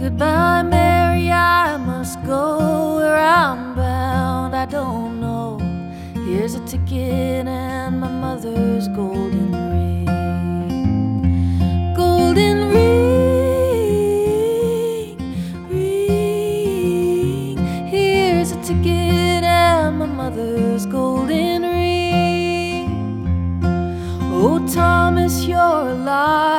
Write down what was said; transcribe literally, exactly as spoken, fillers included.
Goodbye, Mary, I must go where I'm bound. I don't know. Here's a ticket and my mother's golden ring. Golden ring, ring. Here's a ticket and my mother's golden ring. Oh, Thomas, you're alive.